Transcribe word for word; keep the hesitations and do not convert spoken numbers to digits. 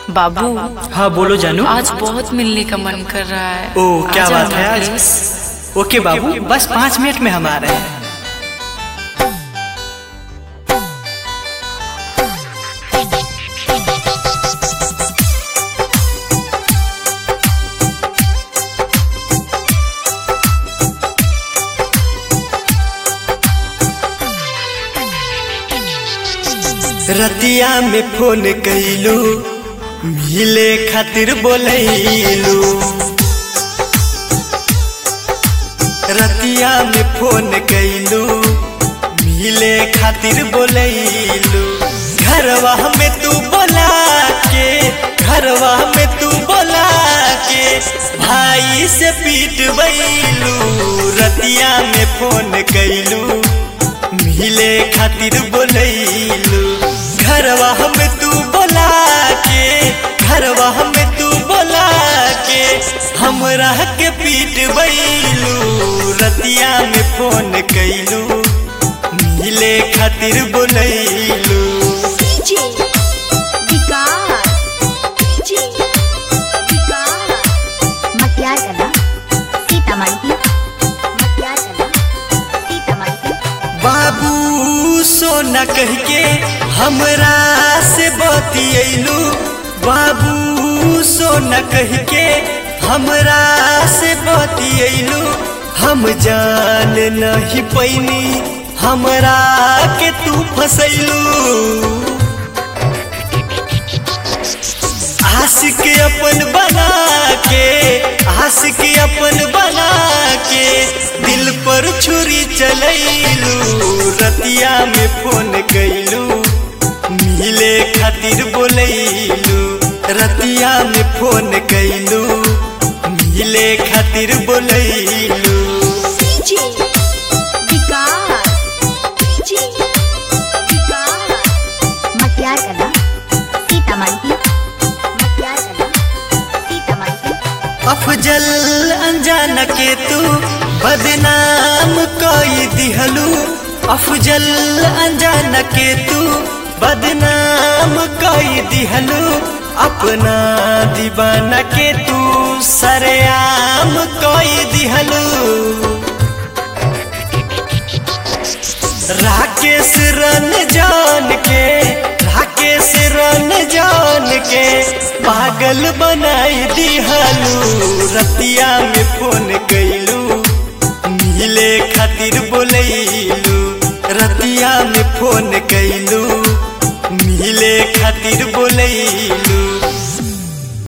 बाबू। हाँ बोलो जानू। आज बहुत मिलने का मन कर रहा है। ओ क्या बात है आज। प्लीज। ओके बाबू, बस पाँच मिनट में हम आ रहे हैं। रतिया में फोन कैलू, मिले खातिर बोलैलू। रतिया में फोन कैलू, मिले खातिर बोलैलू। घरवा में तू बोला के, घरवा में तू बोला के भाई से पीटबैलू। रतिया में फोन कैलू, मिले खातिर बोलैलू। घरवा में तू बोला के, घरवा में तू बोला के हमरा के पीटबैलू। रतिया में फोन कैलू, मिले खातिर बोलैलू। बाबू सोना कह के हमरा से बतियलू। बाबू सोना कह के हमरा से बतियलू। हम जान नहीं पैनी हमरा के तू फसैलू। आशिक अपन बना के, आशिक अपन बना के दिल पर छुरी चलैलू। रतिया में फोन कैलू, मिले खातिर बोलैलू। रतिया में फोन कैलू, मिले खातिर बोलैलू। अफजल अनजान के तू बदनाम कोई दिहलू। अफजल अनजान के तू बदनाम कोई दिहलू। अपना दीवाना के तू सरेआम कोई दिहलू। राकेश रन जान के, राकेश रन जान के पागल बनाई दिहलू। रतिया में फोन कैलू, मिले खातिर बोलैलू। रतिया में फोन कैलू, मिले खातिर बोलैलू।